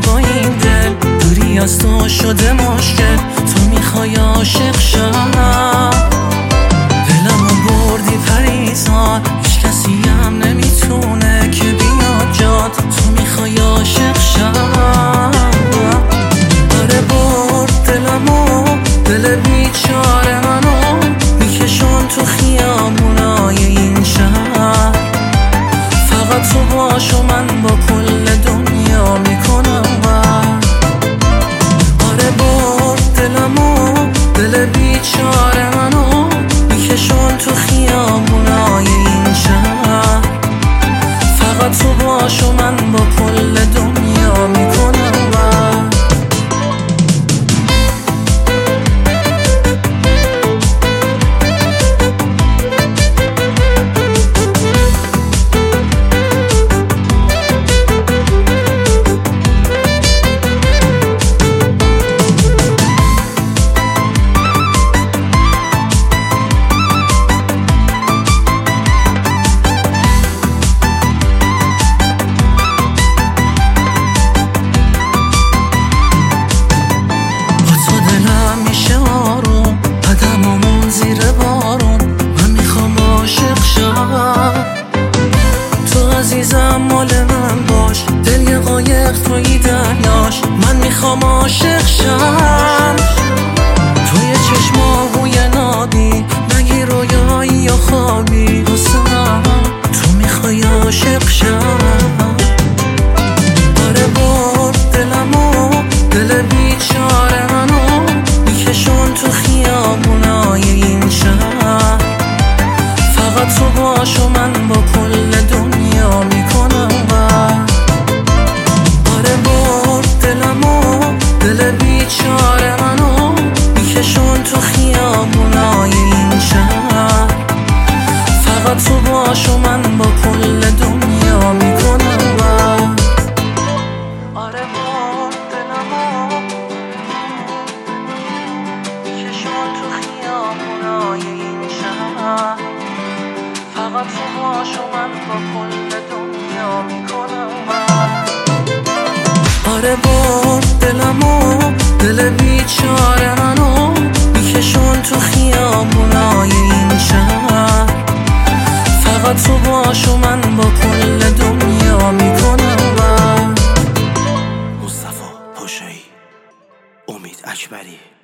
با این دل، دوری از تو شده مشکل. تو میخوای عاشق شم، دلمو بردی پریسان، هیچ کسی هم نمیتونه که بیاد جات. تو میخوای عاشق شم، آره برد دلمو، دل بیچاره منو میکشون تو خیابونای این شهر. فقط تو باشو من با کل دنیا میکنم آره برد دلمو، دل بیچاره منو میکشون تو خیابونای این شهر. فقط تو باشو من با کل دنیا میکنم مال من باش، دل یه قایق توی دریاش. من میخوام عاشق شم، توی چشماهوی نابی، مگی رویایی یا خوابی واسه من. تو میخوای عاشق شم، آره برد دلمو، دل بیچاره منو میکشون تو خیابونای این شهر. فقط تو باشو من با کل دنیا میکنم آره برد دلمو، دل بیچاره منو میکشون تو خیابونای این شهر. فقط تو باشو من با کل دنیا میکنم آره برد دلمو، میکشون تو خیابونای این شهر. فقط تو باشو من با کل دنیا میکنم آره برد دلمو، دل بیچاره منو میکشون تو خیابونای این شهر. فقط تو باشو من با کل دنیا میکنم. مصطفی پاشایی، امید اکبری.